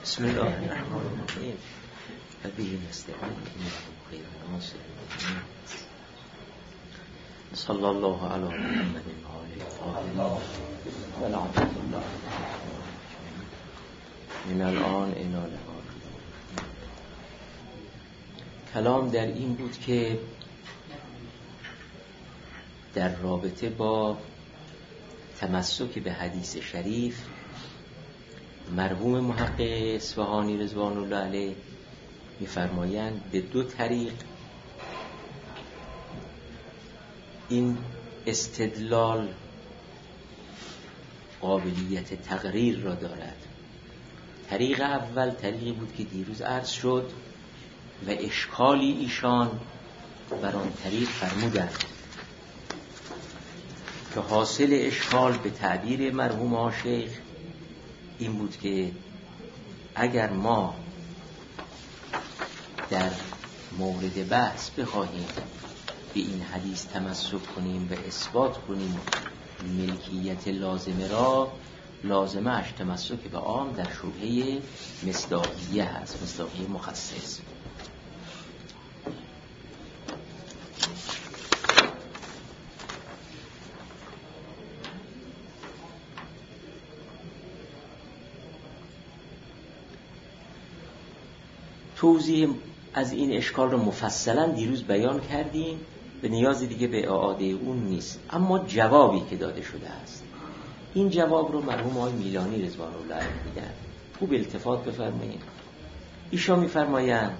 بسم الله الرحمن الرحیم و به نستعین خیر ناصر صلی الله علی محمد و آله الطاهرین و لعنة الله من الان الی الآن. کلام در این بود که در رابطه با تمسک به حدیث شریف مرحوم محقق اصفهانی رضوان الله علیه می‌فرمایند به دو طریق این استدلال قابلیت تقریر را دارد. طریق اول طریقی بود که دیروز عرض شد و اشکالی ایشان بر آن طریق فرمودند که حاصل اشکال به تعبیر مرحوم آشیخ این بود که اگر ما در مورد بحث بخواهیم به این حدیث تمسک کنیم و اثبات کنیم ملکیت لازمه را، لازمه اش تمسک به عام در شبهه مصداقیه هست، مصداقیه مخصص. توضیح از این اشکال رو مفصلا دیروز بیان کردیم و نیازی دیگه به اعاده اون نیست. اما جوابی که داده شده است، این جواب رو مرحوم آقای میلانی رضوان الله علیه میدن. خوب التفات بفرمایید. ایشان میفرمایند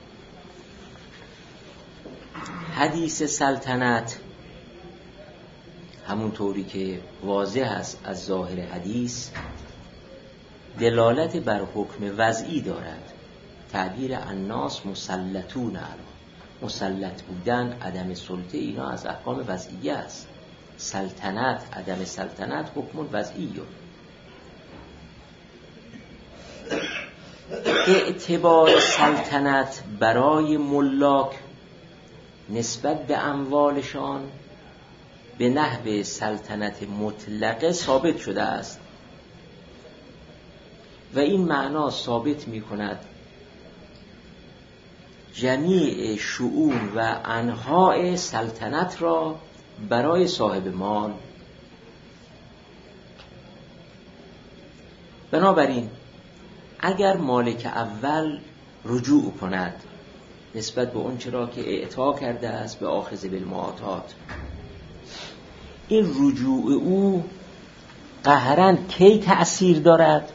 حدیث سلطنت همون طوری که واضح است از ظاهر حدیث دلالت بر حکم وضعی دارد. تعبیر الناس مسلطون علی، مسلط بودن، عدم سلطه، اینا از احکام وضعیه است. سلطنت، عدم سلطنت حکم وضعیه. اعتبار سلطنت برای ملاک نسبت به اموالشان به نحو سلطنت مطلقه ثابت شده است و این معنا ثابت می کند جمیع شؤون و انواع سلطنت را برای صاحب مال. بنابراین اگر مالک اول رجوع کند نسبت به اون چرا که اعطا کرده است به آخذ بالمعاطات، این رجوع او قهراً کی تأثیر دارد؟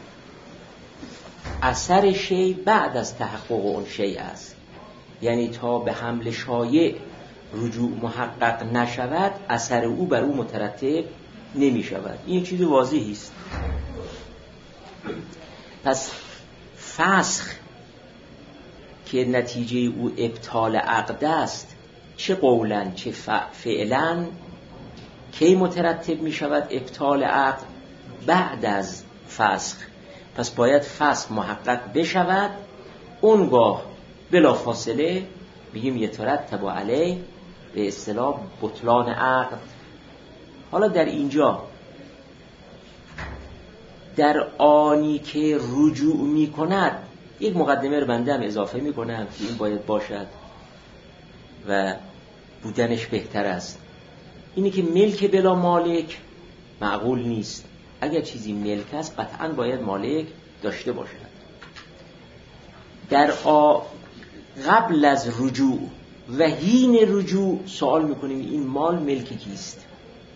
اثر شیء بعد از تحقق اون شیء است. یعنی تا به حمل شایع رجوع محقق نشود اثر او بر او مترتب نمی شود. این چیز واضحی است. پس فسخ که نتیجه او ابطال عقد است، چه قولاً چه فعلاً، کی مترتب می شود ابطال عقد؟ بعد از فسخ. پس باید فسخ محقق بشود، اونگاه بلا فاصله بگیم یترتب علیه به اصطلاح بطلان عقد. حالا در اینجا در آنی که رجوع می کند یک مقدمه رو بنده هم اضافه می کنم که این باید باشد و بودنش بهتر است. اینی که ملک بلا مالک معقول نیست. اگر چیزی ملک است قطعاً باید مالک داشته باشد. در قبل از رجوع و حین رجوع سوال میکنیم این مال ملک کیست؟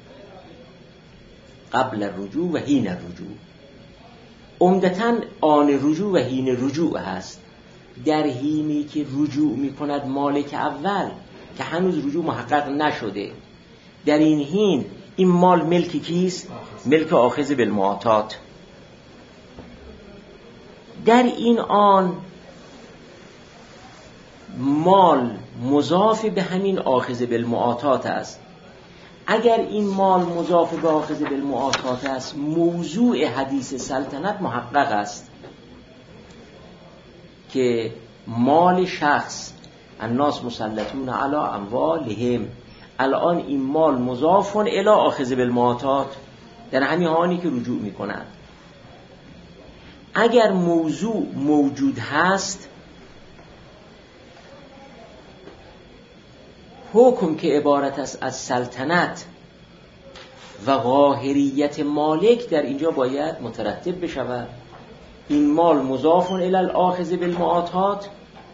قبل رجوع و حین رجوع. عمدتاً آن رجوع و حین رجوع هست. در حینی که رجوع میکند مالک اول که هنوز رجوع محقق نشده، در این حین این مال ملک کیست؟ ملک آخذ بالمعاطات. در این آن مال مضاف به همین آخذ بالمعاطات است. اگر این مال مضاف به آخذ بالمعاطات است، موضوع حدیث سلطنت محقق است که مال شخص الناس مسلطون علی اموالهم، الان این مال مضاف الی آخذ بالمعاطات در همین حالی که رجوع میکنند. اگر موضوع موجود هست، حکم که عبارت است از سلطنت و قاهریت مالک در اینجا باید مترتب بشود. این مال مضاف الی الاخذ بالمعاطات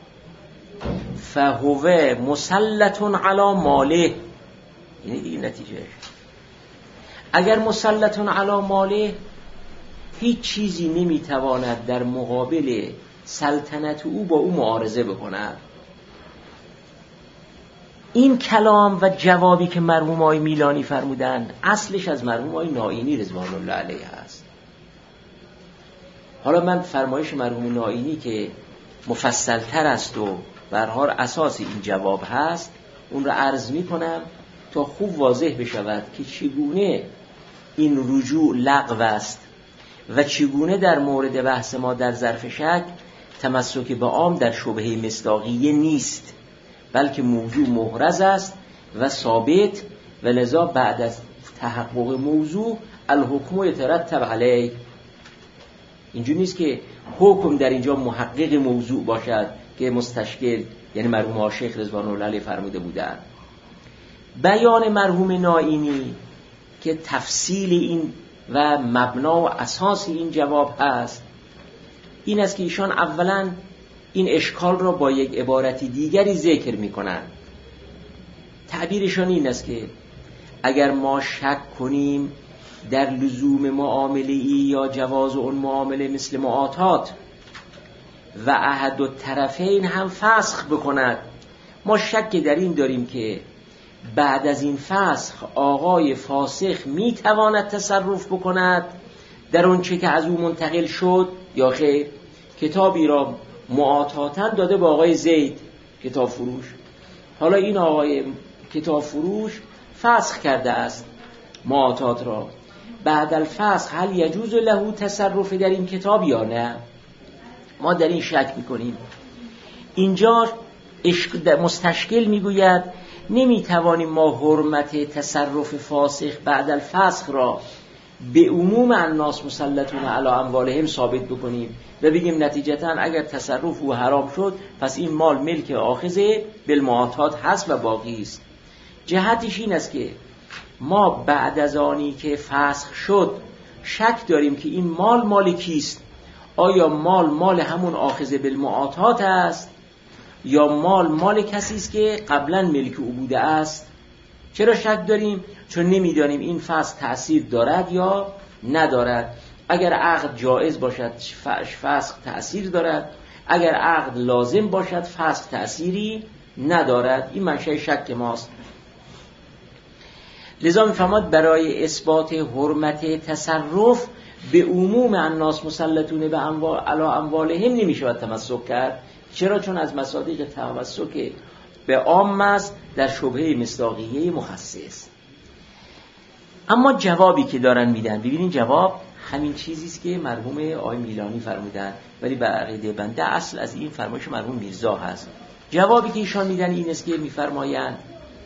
فهو مسلط علی ماله. این نتیجه. اگر مسلط علی ماله، هیچ چیزی نمیتواند در مقابل سلطنت او با او معارضه بکند. این کلام و جوابی که مرحوم آقای میلانی فرمودن اصلش از مرحوم آقای نائینی رضوان الله علیه است. حالا من فرمایش مرحوم نائینی که مفصل تر است و به هر حال اساس این جواب هست، اون را عرض می کنم تا خوب واضح بشود که چگونه این رجوع لغو است و چگونه در مورد بحث ما در ظرف شک تمسک به عام در شبهه مصداقیه نیست، بلکه موضوع محرز است و ثابت، و لذا بعد از تحقق موضوع الحکم یترتب علیه. اینجوری نیست که حکم در اینجا محقق موضوع باشد که مستشکل، یعنی مرحوم آشیخ رضوان الله علیه فرموده بودند. بیان مرحوم نائینی که تفصیل این و مبنا و اساس این جواب هست، این است که ایشان اولا این اشکال را با یک عبارت دیگری ذکر می کنند. تعبیرشان این است که اگر ما شک کنیم در لزوم معامله ای یا جواز اون معامله مثل معاطات و احد الطرفین هم فسخ بکند، ما شک در این داریم که بعد از این فسخ آقای فاسخ می تواند تصرف بکند در اون چه که از او منتقل شد یا خیر. کتابی را معاطاتاً داده با آقای زید کتاب فروش، حالا این آقای کتاب فروش فسخ کرده است معاطات را، بعد الفسخ هل یجوز له تصرف در این کتاب یا نه؟ ما در این شک میکنیم. اینجا مستشکل میگوید نمیتوانیم ما حرمت تصرف فاسخ بعد الفسخ را به عموم الناس مسلطون علی اموالهم ثابت بکنیم و بگیم نتیجتاً اگر تصرف او حرام شد پس این مال ملک آخذ بالمعاطات هست و باقی است. جهتش این است که ما بعد از آنی که فسخ شد شک داریم که این مال کیست. آیا مال همون آخذ بالمعاطات است یا مال کسی است که قبلا ملک او بوده است؟ چرا شک داریم؟ چون نمیدانیم این فسخ تأثیر دارد یا ندارد. اگر عقد جائز باشد فسخ تأثیر دارد، اگر عقد لازم باشد فسخ تأثیری ندارد. این منشأ شک ماست. لذا می‌فرماد برای اثبات حرمت تصرف به عموم الناس مسلطون به علی اموالهم نمی‌شود تمسک کرد. چرا؟ چون از مصادیق تمسک به عام است در شبهه مصداقیه مخصص. اما جوابی که دارن میدن، ببینین جواب همین چیزی است که مرحوم آقای میلانی فرمودن، ولی به عقیده بنده اصل از این فرمایش مرحوم میرزا هست. جوابی که ایشان میدن این است که میفرمایند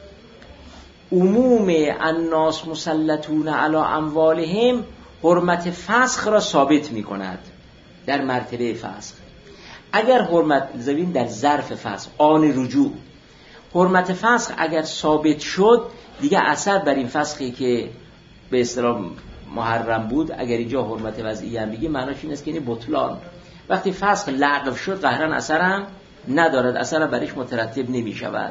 عموم الناس مسلطون علی اموالهم حرمت فسخ را ثابت میکند در مرتبه فسخ. اگر حرمت زمین در ظرف فسخ آن رجوع حرمت فسخ اگر ثابت شد، دیگه اثر بر این فسخی که به اصطلاح محرم بود، اگر اینجا حرمت وضعی هم بگی معناش این است که این بطلان. وقتی فسخ لغو شد قهرن اثر هم ندارد، اثر هم برش مترتب نمی شود.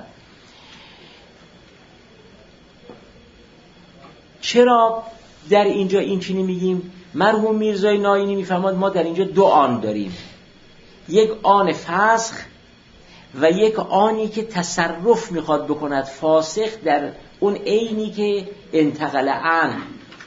چرا در اینجا این چینی میگیم؟ مرحوم میرزای نائینی میفرماد ما در اینجا دو آن داریم، یک آن فسخ و یک آنی که تصرف میخواد بکند فاسخ در اون عینی که انتقل عن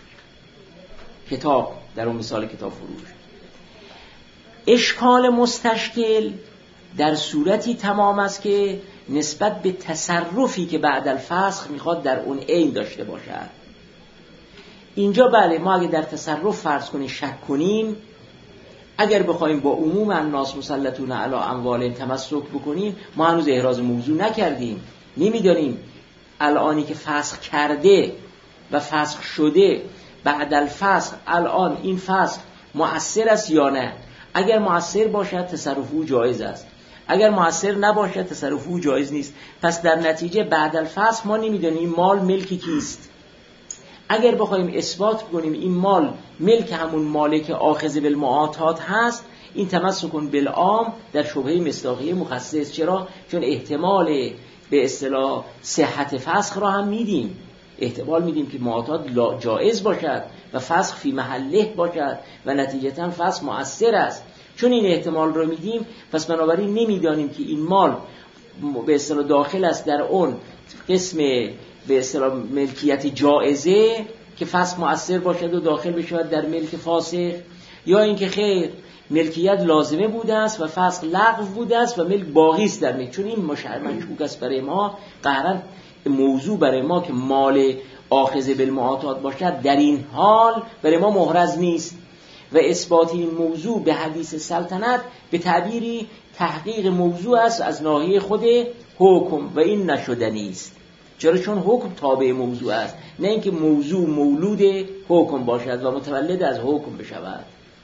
کتاب، در اون مثال کتاب فروش. اشکال مستشکل در صورتی تمام است که نسبت به تصرفی که بعد الفسخ میخواد در اون عین داشته باشد. اینجا بله ما اگه در تصرف فرض کنیم شک کنیم، اگر بخوایم با عموم الناس مسلطون علی اموالهم تمسک بکنیم، ما هنوز احراز موضوع نکردیم، نمیدانیم الانی که فسخ کرده و فسخ شده بعد الفسخ الان این فسخ مؤثر است یا نه. اگر مؤثر باشد تصرف او جایز است، اگر مؤثر نباشد تصرف او جایز نیست. پس در نتیجه بعد الفصل ما نمیدونیم مال ملک کیست. اگر بخوایم اثبات کنیم این مال ملک همون مالک آخذ بالمعاطات هست، این تمسک بالعام در شبهه مصداقیه مخصص. چرا؟ چون احتمال به اصطلاح صحت فسخ را هم میدیم، احتمال میدیم که معاطات جایز باشد و فسخ فی محله باشد و نتیجتا فسخ مؤثر است. چون این احتمال رو میدیم، پس بنابراین نمیدانیم که این مال به اصطلاح داخل است در اون قسم به اصطلاح ملکیت جائزه که فسخ مؤثر باشد و داخل بشود در ملک فاسخ، یا اینکه خیر ملکیت لازمه بوده است و فسخ لغو بوده است و ملک باقی است در ملک. چون این مشکوک است برای ما، قهرن موضوع برای ما که مال آخذ بالمعاطات باشد در این حال برای ما محرز نیست و اثبات این موضوع به حدیث سلطنت به تعبیری تحقیق موضوع است از ناحیه خود حکم و این نشدنی است. چرا؟ چون حکم تابع موضوع است، نه اینکه موضوع مولود حکم باشد و متولد از حکم بشود.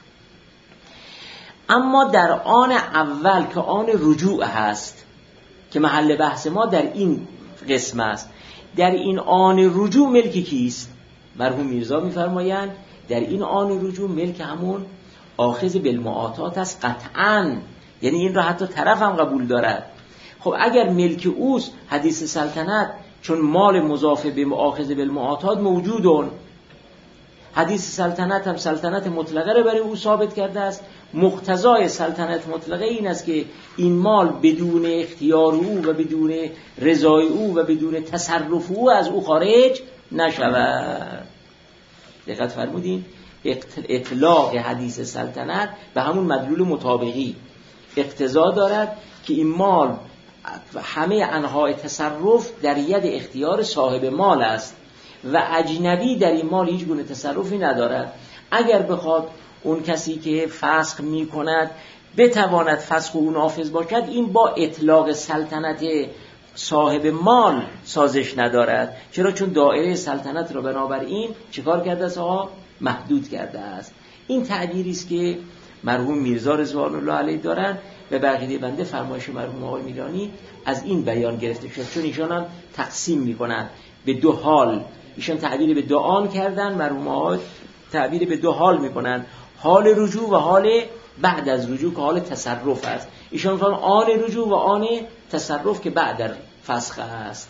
اما در آن اول که آن رجوع هست که محل بحث ما در این قسم است، در این آن رجوع ملک کیست؟ مرحوم میرزا میفرمایند در این آن رجوع ملک همون آخذ بالمعاطات است قطعاً، یعنی این را حتی طرف هم قبول دارد. خب اگر ملک اوست، حدیث سلطنت چون مال مضاف به آخذ بالمعاطات موجودون، حدیث سلطنت هم سلطنت مطلقه را برای او ثابت کرده است. مقتضای سلطنت مطلقه این است که این مال بدون اختیار او و بدون رضای او و بدون تصرف او از او خارج نشود. دقت فرمودین؟ اطلاق حدیث سلطنت به همون مدلول مطابقی اقتضا دارد که این مال همه انواع تصرف در ید اختیار صاحب مال است و اجنبی در این مال هیچ گونه تصرفی ندارد. اگر بخواد اون کسی که فسخ می کند بتواند فسخ او نافذ باشد، این با اطلاق سلطنت صاحب مال سازش ندارد. چرا؟ چون دایره سلطنت را بنابراین چیکار کرده است؟ محدود کرده است. این تعبیری است که مرحوم میرزا رضوان الله علیه دارن و بقیه بنده فرمایش مرحوم آقای میرانی از این بیان گرفته شد. چون ایشان هم تقسیم میکنن به دو حال، ایشان تعبیر به دو آن کردن، مرحوم آقای تعبیر به دو حال میکنن، حال رجوع و حال بعد از رجوع که حال تصرف است. ایشان فرمان آن رجوع و آن تصرف که بعد در فسخ است.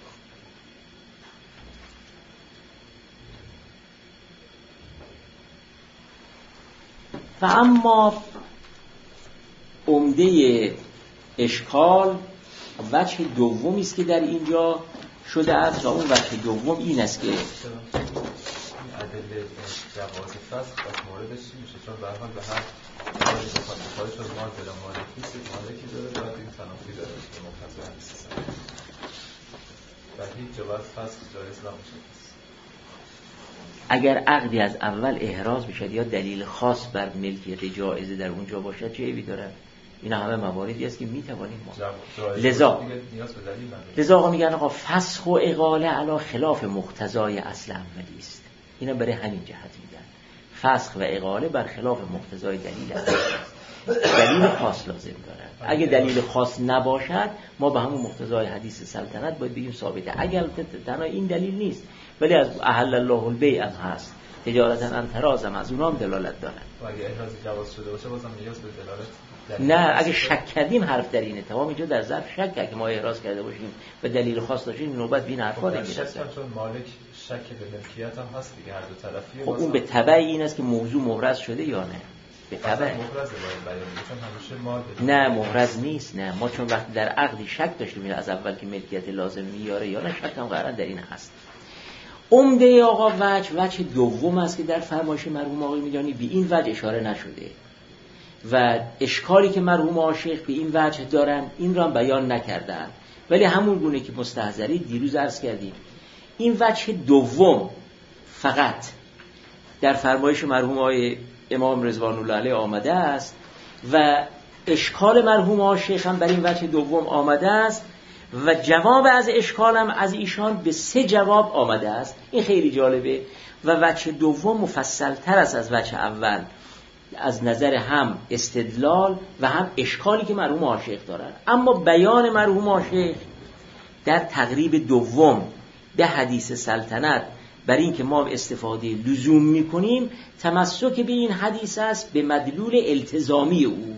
و اما عمده اشکال وجه دومی است که در اینجا شده است و اون وجه دوم این است که ادله جواز فسخ از موردش چی میشه؟ چون به هر حال به هر حالی که خواهی شد مال بلا مالکی داره باید این تنافی داره که مقتضای حدیث سلطنت و هیچ جواز فسخ جایز نمیشه. اگر عقدی از اول احراز بشد یا دلیل خاص بر ملکیت جایزه در اونجا باشد چه عیبی داره؟ اینا همه مواردی است که میتوانیم ما لذا آقا میگن آقا فسخ و اقاله علی خلاف مقتضای اصل اولی است. اینا برای همین جهت میگن فسخ و اقاله بر خلاف مقتضای دلیل است. دلیل خاص لازم دارد. اگه دلیل خاص نباشد ما به همون مقتضای حدیث سلطنت باید بگیم ثابته. اگر تنها این دلیل نیست ولی از احل الله البیع هم هست، تجارتا ان تراض از اونها هم دلالت دارن. و اگه احراز جواز شده باشه بازم نیاز به دلالت نه، اگه شک کردیم حرف در اینه. تمام اینجا در ظرف شک اگه ما احراز کرده باشیم و دلیل خاص داشتیم نوبت بین حرفا دیگه چون مالک شک به ملکیت هم هست دیگه، هر دو طرفیه. خب اون به تبع این است که موضوع محرز شده یا نه. به تبع محرزه باید بیان چون همیشه مال نه محرز نیست. نه، ما چون وقتی در عقدی شک داشتیم از اول که ملکیت لازم میاره یا نه، شک هم قرار در این هست. عمده آقا وجه دوم است که در فرمایش مرحوم آقای میلانی به این وجه اشاره نشده و اشکالی که مرحوم عاشق به این وجه دارن این را بیان نکردن، ولی همون گونه که مستحضری دیروز عرض کردیم این وجه دوم فقط در فرمایش مرحوم آقای امام رضوان الله علیه آمده است و اشکال مرحوم عاشق هم بر این وجه دوم آمده است و جواب از اشکالم از ایشان به 3 جواب آمده است. این خیلی جالبه و وجه دوم مفصل تر است از وجه اول. از نظر هم استدلال و هم اشکالی که مرحوم عاشق دارن. اما بیان مرحوم عاشق در تقریب دوم به حدیث سلطنت بر این که ما استفاده لزوم میکنیم، تمسک به این حدیث است به مدلول التزامی او.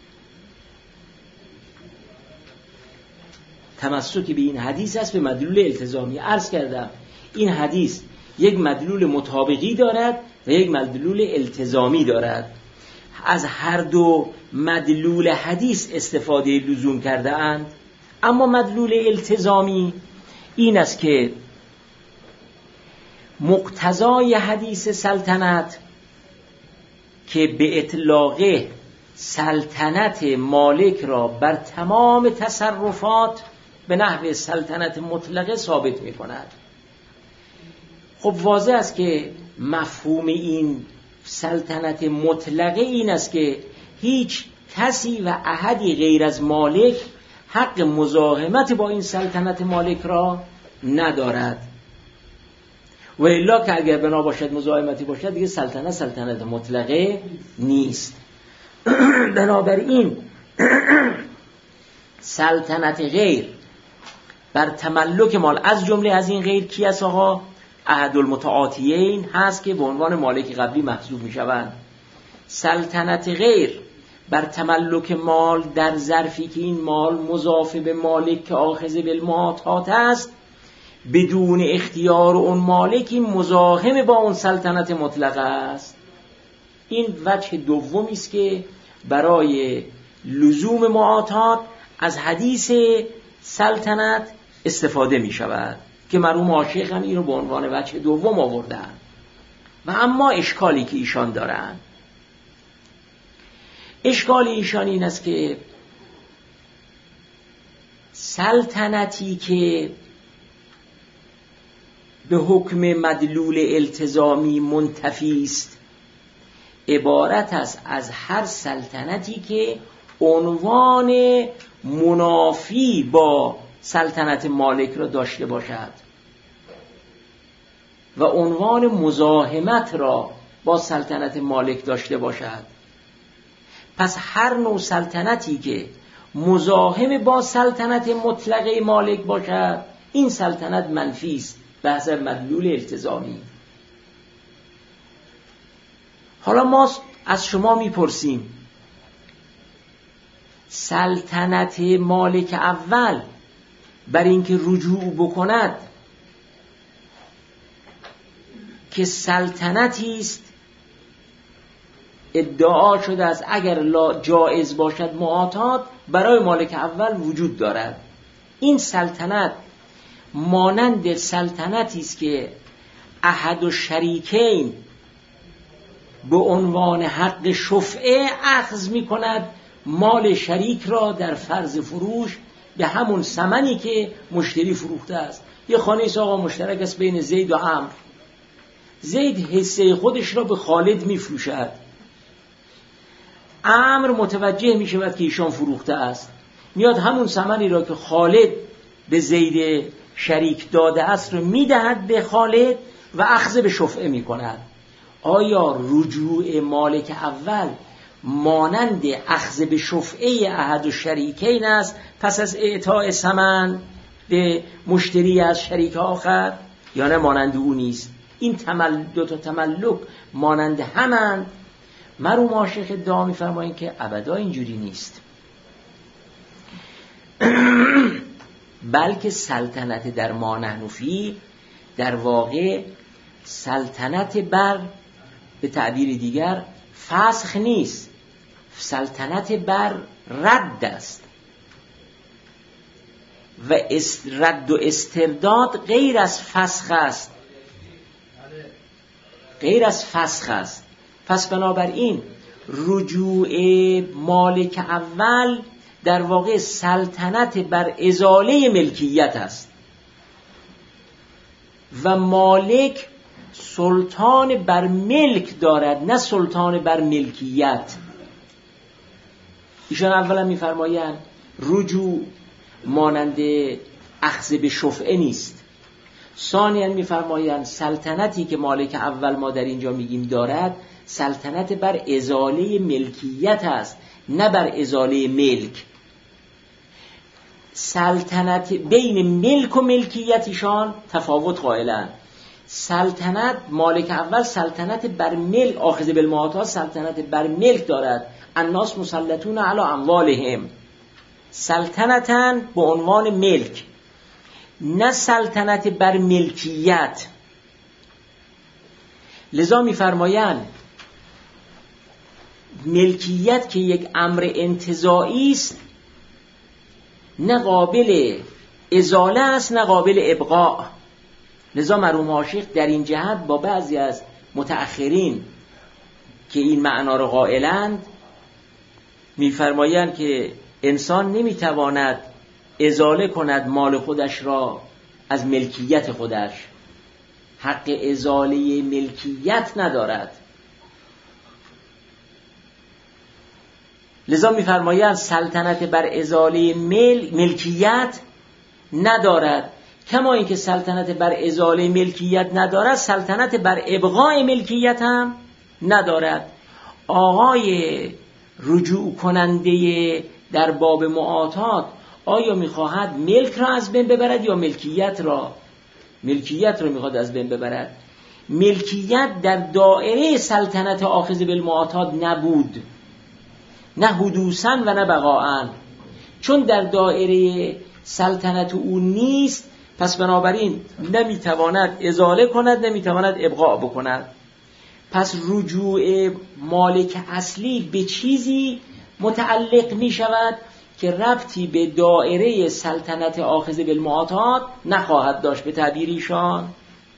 تمسک به این حدیث است به مدلول التزامی. عرض کردم این حدیث یک مدلول مطابقی دارد و یک مدلول التزامی دارد. از هر دو مدلول حدیث استفاده لزوم کرده اند. اما مدلول التزامی این است که مقتضای حدیث سلطنت که به اطلاق سلطنت مالک را بر تمام تصرفات به نحو سلطنت مطلقه ثابت می کند. خب واضح است که مفهوم این سلطنت مطلقه این است که هیچ کسی و احدی غیر از مالک حق مزاحمت با این سلطنت مالک را ندارد. و الا که اگر بنا باشد مزاحمتی باشد دیگه سلطنت مطلقه نیست. بنابراین سلطنت غیر بر تملک مال، از جمله از این غیر کی است آقا؟ احد المتعاطیین هست که به عنوان مالک قبلی محسوب می شوند. سلطنت غیر بر تملک مال در ظرفی که این مال مضاف به مالک که آخذ بالمعاطات است، بدون اختیار اون مالکی مزاحم با اون سلطنت مطلقه است. این وجه دومی است که برای لزوم معاطات از حدیث سلطنت استفاده می شود که مرحوم عاشق هم این رو به عنوان وجه دوم آوردن. و اما اشکالی که ایشان دارن، اشکال ایشان این است که سلطنتی که به حکم مدلول التزامی منتفی است عبارت است از هر سلطنتی که عنوان منافی با سلطنت مالک را داشته باشد و عنوان مزاحمت را با سلطنت مالک داشته باشد. پس هر نوع سلطنتی که مزاحم با سلطنت مطلقه مالک باشد این سلطنت منفی است به حسب مدلول التزامی. حالا ما از شما میپرسیم سلطنت مالک اول بر اینکه رجوع بکند که سلطنتی است ادعا شده است اگر جایز باشد معاطات برای مالک اول وجود دارد. این سلطنت مانند سلطنتی است که احد الشریکین به عنوان حق شفعه اخذ می کند مال شریک را در فرض فروش به همون ثمنی که مشتری فروخته است. یه خانه ایست آقا مشترک است بین زید و عمرو. زید حصه خودش را به خالد می فروشد. عمرو متوجه می شود که ایشان فروخته است، میاد همون ثمنی را که خالد به زید شریک داده است رو می دهد به خالد و اخذ به شفعه می کند. آیا رجوع مالک اول مانند اخذ به شفعه احد الشریکین است پس از اعطاء ثمن به مشتری از شریک آخر، یا نه مانند او نیست؟ این دو تا تملک مانند همند. مرحوم عاشق ادعا می‌فرمایند که ابدا اینجوری نیست، بلکه سلطنت در ما نحن فی در واقع سلطنت بر، به تعبیر دیگر، فسخ نیست، سلطنت بر رد است و رد و استرداد غیر از فسخ است، غیر از فسخ است. پس بنابراین رجوع مالک اول در واقع سلطنت بر ازاله ملکیت است و مالک سلطان بر ملک دارد نه سلطان بر ملکیت. ایشان اولا می‌فرمایند رجوع مانند اخذ به شفعه نیست. ثانیاً می‌فرمایند سلطنتی که مالک اول ما در اینجا میگیم دارد سلطنت بر ازاله ملکیت است، نه بر ازاله ملک. سلطنت بین ملک و ملکیتشان تفاوت قائلند. سلطنت مالک اول سلطنت بر ملک، آخذ بالمعاطات سلطنت بر ملک دارد. الناس مسلطون علی اموالهم، سلطنتن به عنوان ملک، نه سلطنت بر ملکیت. لذا می‌فرمایند ملکیت که یک امر انتزاعی است، نه قابل ازاله است نه قابل ابقاء. لذا مرحوم عاشق در این جهت با بعضی از متأخرین که این معنا را قائلند می‌فرمایند که انسان نمی‌تواند ازاله کند مال خودش را از ملکیت خودش، حق ازاله ملکیت ندارد. لذا می‌فرمایند سلطنت بر ازاله ملکیت ندارد، کما اینکه سلطنت بر ازاله ملکیت ندارد، سلطنت بر ابقاء ملکیت هم ندارد. آقای رجوع کننده در باب معاطات آیا می‌خواهد ملک را از بین ببرد یا ملکیت را؟ ملکیت را می‌خواهد از بین ببرد. ملکیت در دائره سلطنت آخذ بالمعاطات نبود، نه حدوثاً و نه بقاءاً. چون در دائره سلطنت او نیست، پس بنابراین نمیتواند ازاله کند، نمیتواند ابقاء بکند. پس رجوع مالک اصلی به چیزی متعلق می شود که ربطی به دائره سلطنت آخذ بالمعاطات نخواهد داشت به تعبیر ایشان.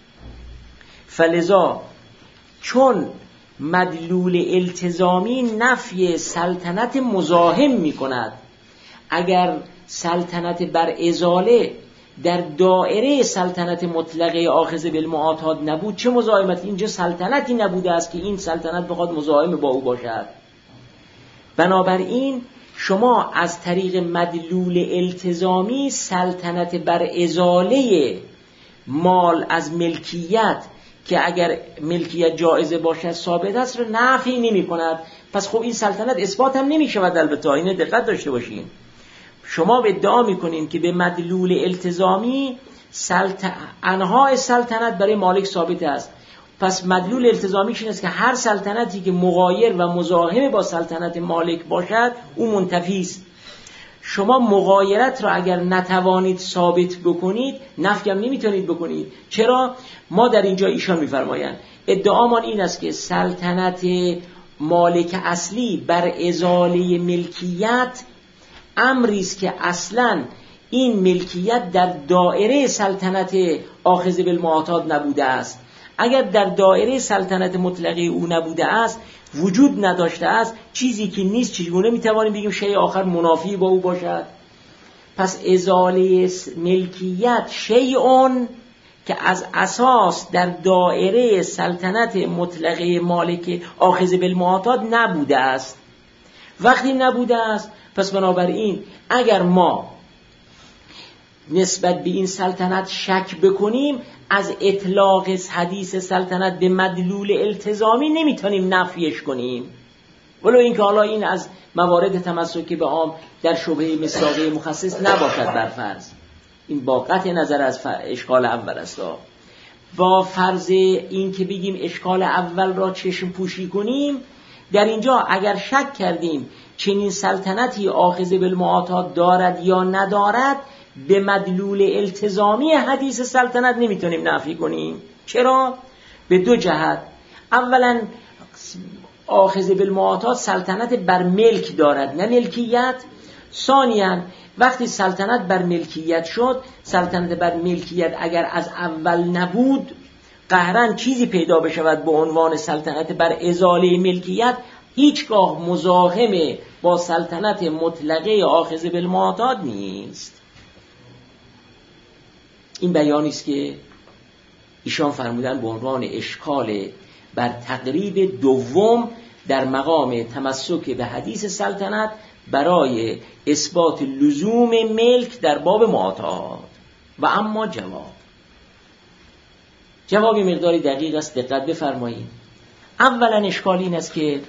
فلذا چون مدلول التزامی نفی سلطنت مزاحم می کند، اگر سلطنت بر ازاله در دائره سلطنت مطلقه آخذ بالمعاطات نبود، چه مزاحمت؟ اینجا سلطنتی نبوده است که این سلطنت بخواد مزاحم با او باشد. بنابراین شما از طریق مدلول التزامی سلطنت بر ازاله مال از ملکیت که اگر ملکیت جایزه باشد ثابت است را نفی نمی کند. پس خب این سلطنت اثبات هم نمی شود. البته اینه دقت داشته باشین. شما ادعا میکنین که به مدلول التزامی انواع سلطنت برای مالک ثابت است. پس مدلول التزامیش این است که هر سلطنتی که مغایر و مزاحم با سلطنت مالک باشد او منتفی است. شما مغایرت را اگر نتوانید ثابت بکنید، نفی هم نمیتونید بکنید. چرا؟ ما در اینجا ایشان میفرمایند ادعامان این است که سلطنت مالک اصلی بر ازاله ملکیت امری است که اصلاً این ملکیت در دائره سلطنت آخذ بالمعاطات نبوده است. اگر در دائره سلطنت مطلقه او نبوده است، وجود نداشته است، چیزی که نیست چگونه میتوانیم بگیم شیء آخر منافی با او باشد؟ پس ازاله ملکیت شیء که از اساس در دائره سلطنت مطلقه مالک آخذ بالمعاطات نبوده است. وقتی نبوده است، پس بنابراین اگر ما نسبت به این سلطنت شک بکنیم، از اطلاق حدیث سلطنت به مدلول التزامی نمیتونیم نفیش کنیم، ولو اینکه حالا این از موارد تمسک به عام در شبهه مصداقی مخصص نباشد بر فرض. این با قطع نظر از اشکال اول است. با فرض این که بگیم اشکال اول را چشم پوشی کنیم، در اینجا اگر شک کردیم چنین سلطنتی آخذ بالمعاطات دارد یا ندارد، به مدلول التزامی حدیث سلطنت نمیتونیم نفی کنیم. چرا؟ به دو جهت. اولا آخذ بالمعاطات سلطنت بر ملک دارد نه ملکیت. ثانیاً وقتی سلطنت بر ملکیت شد، سلطنت بر ملکیت اگر از اول نبود، قهرن چیزی پیدا بشود به عنوان سلطنت بر ازاله ملکیت، هیچگاه مزاحم با سلطنت مطلقه آخذ بالمعاطات نیست. این بیانی است که ایشان فرمودن به عنوان اشکال بر تقریب دوم در مقام تمسک به حدیث سلطنت برای اثبات لزوم ملک در باب معاطات. و اما جواب مقداری دقیق است، دقت بفرمایید. اولا اشکال این است که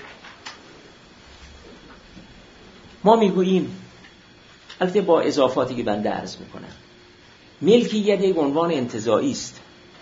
ما میگوییم، البته با اضافاتی که بنده عرض میکنم، ملکیت یک عنوان انتزاعی است.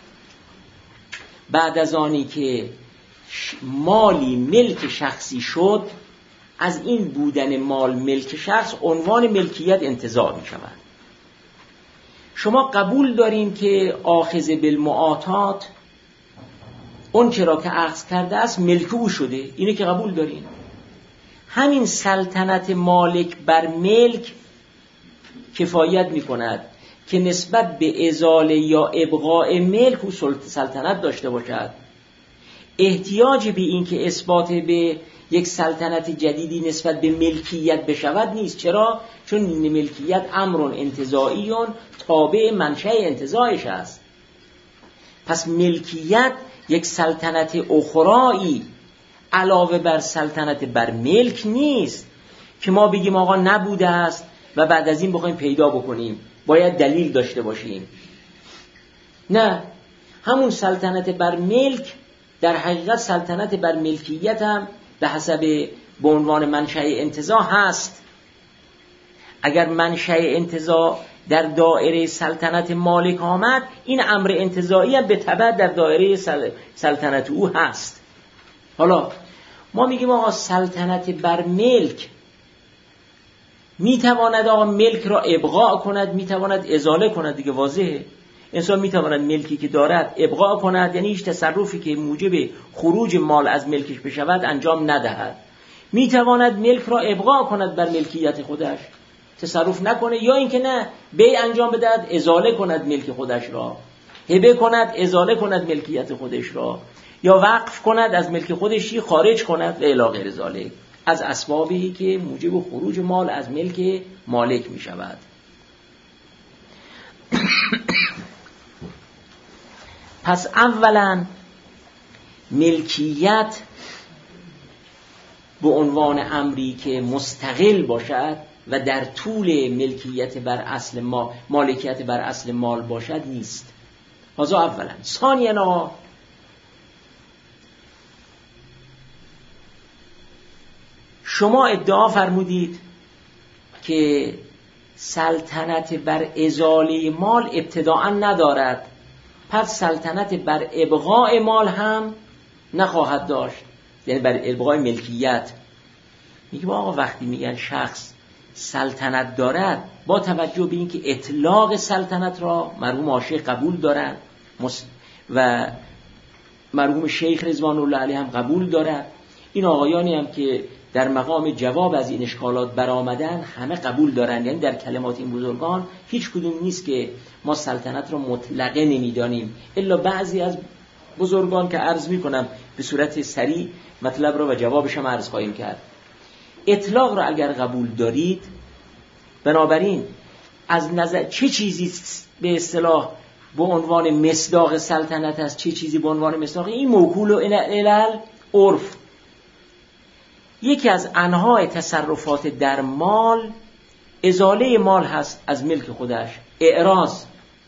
بعد از آنی که مالی ملک شخصی شد، از این بودن مال ملک شخص عنوان ملکیت انتزاع می شود. شما قبول دارین که آخذ بالمعاطات اون چرا که اخذ کرده است ملک او شده، اینه که قبول دارین. همین سلطنت مالک بر ملک کفایت می کند که نسبت به ازاله یا ابقاء ملک او سلطنت داشته باشد. احتیاج به این که اثبات به یک سلطنت جدیدی نسبت به ملکیت بشود نیست. چرا؟ چون این ملکیت امر انتزاعی تابع منشأ انتزاعش است. پس ملکیت یک سلطنت اخرایی علاوه بر سلطنت بر ملک نیست که ما بگیم آقا نبوده است و بعد از این بخوایم پیدا بکنیم، باید دلیل داشته باشیم. نه، همون سلطنت بر ملک در حقیقت سلطنت بر ملکیت هم به حسب به عنوان منشأ انتزاع هست. اگر منشأ انتزاع در دایره سلطنت مالک آمد، این امر انتزاعی هم به تبع در دایره سلطنت او هست. حالا ما میگیم آقا سلطنت بر ملک میتواند آقا ملک را ابقاء کند، میتواند ازاله کند، دیگه واضحه. انسان میتواند ملکی که دارد ابقاء کند، یعنی هیچ تصرفی که موجب خروج مال از ملکش بشود انجام ندهد. میتواند ملک را ابقاء کند بر ملکیت خودش، تصرف نکنه، یا اینکه نه، بیع انجام بدهد، ازاله کند ملک خودش را، هبه کند، ازاله کند ملکیت خودش را، یا وقف کند، از ملک خودشی خارج کند و الی غیر ذالک، از اسبابی که موجب خروج مال از ملک مالک می شود. پس اولا ملکیت به عنوان امری که مستقل باشد و در طول ملکیت بر اصل مالکیت بر اصل مال باشد نیست. هذا اولا. ثانیاً شما ادعا فرمودید که سلطنت بر ازاله مال ابتداءً ندارد، پس سلطنت بر ابقاء مال هم نخواهد داشت، یعنی بر ابقاء ملکیت. میگه آقا وقتی میگن شخص سلطنت دارد، با توجه به اینکه اطلاق سلطنت را مرحوم عاشق قبول دارند و مرحوم شیخ رضوان الله علیه هم قبول دارد، این آقایانی هم که در مقام جواب از این اشکالات برآمدن همه قبول دارند. یعنی در کلمات این بزرگان هیچ کدوم نیست که ما سلطنت را مطلقه نمیدانیم، الا بعضی از بزرگان که عرض میکنم به صورت سریع مطلب را و جوابش هم عرض خواهیم کرد. اطلاق را اگر قبول دارید، بنابراین از نظر چه چیزی به اصطلاح به عنوان مصداق سلطنت است، چه چیزی به عنوان مصداق، این موکول و علل عرف. یکی از انواع تصرفات در مال ازاله مال هست از ملک خودش، اعراض.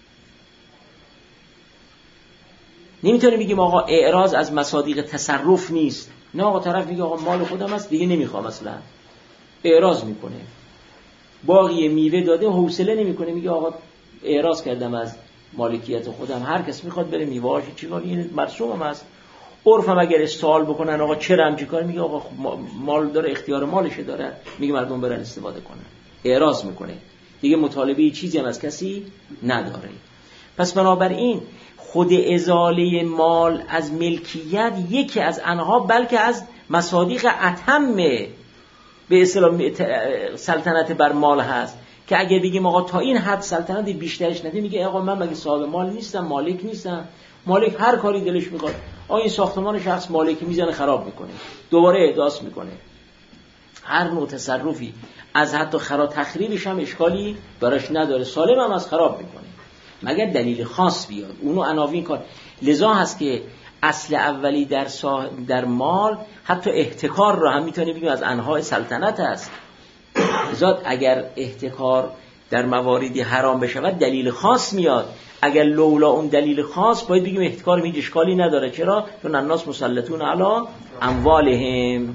نمیتونیم بگیم آقا اعراض از مصادیق تصرف نیست. نه آقا، طرف میگه آقا مال خودم است دیگه نمیخوام، اصلا اعراض میکنه. باقی میوه داده حوصله نمیکنه، میگه آقا اعراض کردم از مالکیت خودم، هر کس میخواد بره میوه‌اش چیکار، این مرسومم است. عرفم اگر سوال بکنن آقا چرا همچین کار، میگه آقا مال داره، اختیار مالشه داره، میگه مردم برن استفاده کنن. اعراض میکنه دیگه، مطالبه چیزی هم از کسی نداره. پس بنابراین خود ازاله مال از ملکیت یکی از انها، بلکه از مصادیق اتم به اصطلاح سلطنت بر مال هست، که اگه بگیم آقا تا این حد سلطنت بیشترش نده، میگه آقا من مگه صاحب مال نیستم، مالک نیستم، مالک هر کاری دلش میخواد، آقا این ساختمان شخص مالکی میزنه خراب میکنه، دوباره احداث میکنه، هر نوع تصرفی از حتی تخریبش هم اشکالی براش نداره، سالم هم از خراب میکنه مگر دلیل خاص بیاد، اونو عناوین کار. لذا هست که اصل اولی در مال حتی احتکار را هم میتونیم بگیم از انواع سلطنت است. لذا اگر احتکار در مواردی حرام بشود دلیل خاص میاد. اگر لولا اون دلیل خاص باید بگیم احتکار هیچ اشکالی نداره. چرا؟ چون الناس مسلطون علی اموالهم.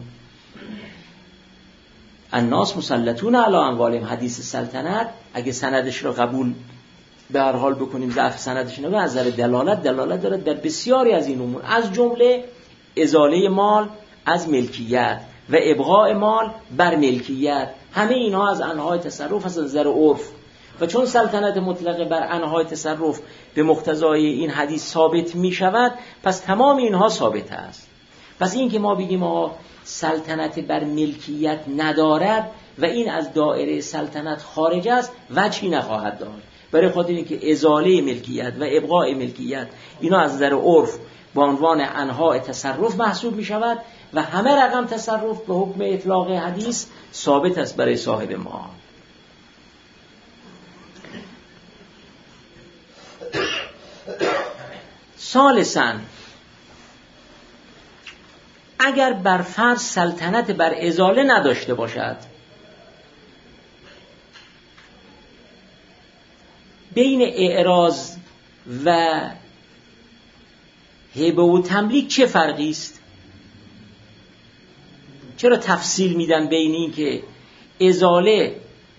الناس مسلطون علی اموالهم. حدیث سلطنت اگه سندش رو قبول به هر حال بکنیم، ضعف سندش نگاه، از نظر دلالت داره در بسیاری از این امور، از جمله ازاله مال از ملکیت و ابقاء مال بر ملکیت. همه اینها از انواع تصرف از نظر عرف. و چون سلطنت مطلقه بر انواع تصرف به مقتضای این حدیث ثابت می شود، پس تمام اینها ثابت است. پس این که ما بگیم سلطنت بر ملکیت ندارد و این از دایره سلطنت خارج است، وجهی نخواهد داشت. برای خاطر اینکه ازاله ملکیت و ابقاء ملکیت اینا از نظر عرف به عنوان انواع تصرف محسوب می شود و همه رقم تصرف به حکم اطلاق حدیث ثابت است برای صاحب مال. ثالثاً، اگر بر فرض سلطنت بر ازاله نداشته باشد، بین اعراض و هبه و تملیک چه فرقی است؟ چرا تفصیل میدن بین این که ازاله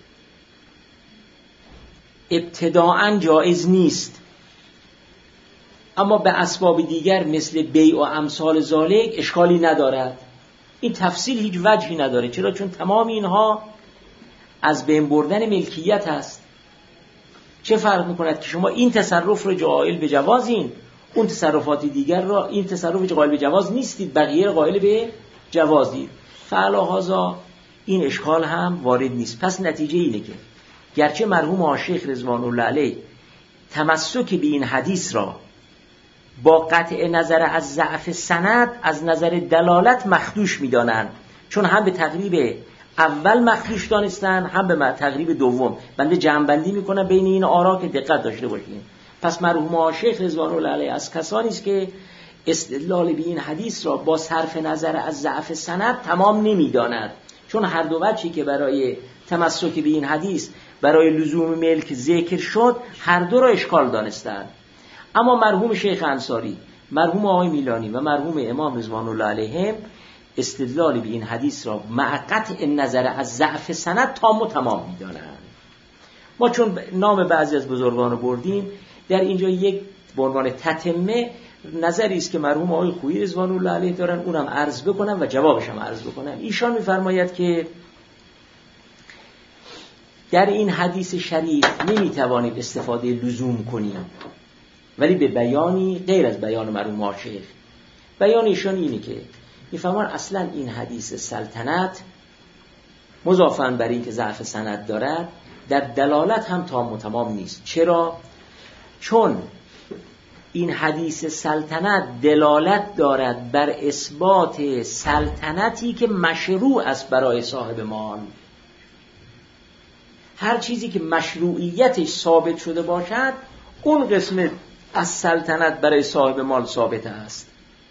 ابتداءً جایز نیست اما به اسباب دیگر مثل بیع و امثال ذالک اشکالی ندارد؟ این تفصیل هیچ وجهی نداره. چرا؟ چون تمام اینها از بین بردن ملکیت هست. چه فرق میکند که شما این تصرف رو قائل به جوازین، اون تصرفات دیگر را، این تصرف قائل به جواز نیستید، بقیه قائل به جوازید. فعلا هذا این اشکال هم وارد نیست. پس نتیجه اینه که گرچه مرحوم آشیخ رضوان الله علیه تمسک به این حدیث را با قطع نظر از ضعف سند از نظر دلالت مخدوش می‌دانند، چون هم به تقریب اول مخدوش دانستن هم به تقریب دوم. بنده جمع‌بندی می‌کنم بین این آرا که دقت داشته باشین. پس مرحوم آشیخ رضوان الله علیه از کسانی است که استدلال به این حدیث را با صرف نظر از ضعف سند تمام نمی‌داند، چون هر دو وجهی که برای تمسک به این حدیث برای لزوم ملک ذکر شد هر دو را اشکال دانستند. اما مرحوم شیخ انصاری، مرحوم آقای میلانی و مرحوم امام رضوان الله علیهم استدلال به این حدیث را مع قطع نظر از ضعف سند تام و تمام می‌دانند. ما چون نام بعضی از بزرگان رو بردیم، در اینجا یک به عنوان تتمه نظری است که مرحوم آقای خویی رضوان الله علیه دارن، اونم عرض بکنم و جوابش هم عرض بکنم. ایشان می‌فرماید که در این حدیث شریف نمی‌توانیم استفاده لزوم کنیم، ولی به بیانی غیر از بیان مرحوم آشیخ. بیان ایشان اینه که می‌فرمان اصلا این حدیث سلطنت مضافاً بر این که ضعف سند دارد در دلالت هم تام و تمام نیست. چرا؟ چون این حدیث سلطنت دلالت دارد بر اثبات سلطنتی که مشروع است برای صاحب مال. هر چیزی که مشروعیتش ثابت شده باشد اون قسمت از سلطنت برای صاحب مال ثابت است.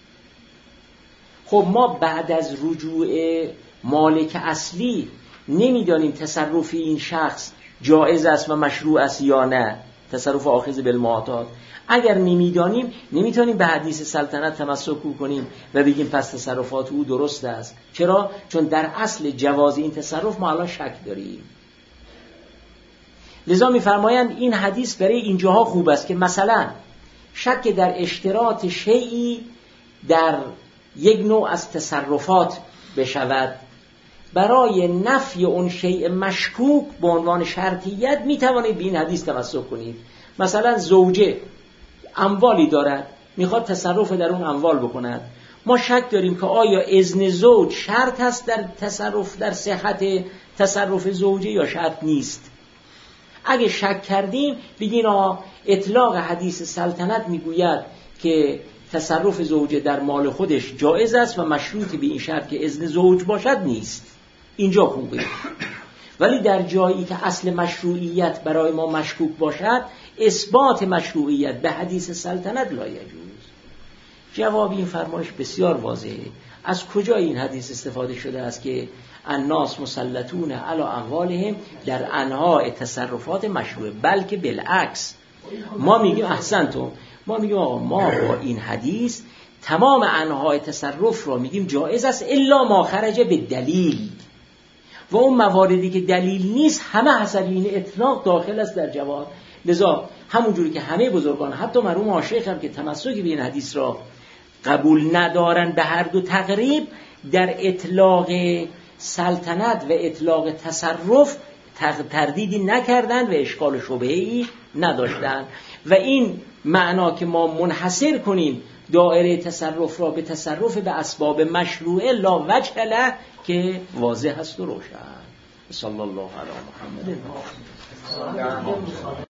خب ما بعد از رجوع مالک اصلی نمیدانیم تصرف این شخص جایز است و مشروع است یا نه، تصرف آخذ بالمعاطات. اگر نمیدانیم نمیتونیم به حدیث سلطنت تمسک کنیم و بگیم پس تصرفات او درست است. چرا؟ چون در اصل جواز این تصرف ما الان شک داریم. لذا میفرمایند این حدیث برای اینجاها خوب است که مثلا شک در اشتراط شیئی در یک نوع از تصرفات بشود، برای نفی اون شیء مشکوک به عنوان شرطیت میتوانید به این حدیث تمسک کنید. مثلا زوجه اموالی دارد، میخواد تصرف در اون اموال بکند، ما شک داریم که آیا اذن زوج شرط است در تصرف، در صحت تصرف زوجه یا شرط نیست. اگه شک کردیم بگین اطلاق حدیث سلطنت میگوید که تصرف زوجه در مال خودش جایز است و مشروط به این شرط که اذن زوج باشد نیست. اینجا خوبه. ولی در جایی که اصل مشروعیت برای ما مشکوک باشد اثبات مشروعیت به حدیث سلطنت لا یجوز. جواب این فرمایش بسیار واضحه. از کجا این حدیث استفاده شده است که الناس مسلطون علی اموالهم در انواع تصرفات مشروعه؟ بلکه بالعکس ما میگیم احسنتم، ما میگیم آقا ما با این حدیث تمام انواع تصرف را میگیم جایز است الا ما خرج به دلیل، و اون مواردی که دلیل نیست همه حسبین اطلاق داخل است در جواز. لذا همونجوری که همه بزرگان حتی مرحوم آشیخ هم که تمسک به این حدیث را قبول ندارن به هر دو تقریب، در اطلاق سلطنت و اطلاق تصرف تردیدی نکردن و اشکال شبهه‌ای نداشتن. و این معنا که ما منحصر کنیم دایره تصرف را به تصرف به اسباب مشروعه لا وجه له که واضح است و روشن. صلی الله علی محمد.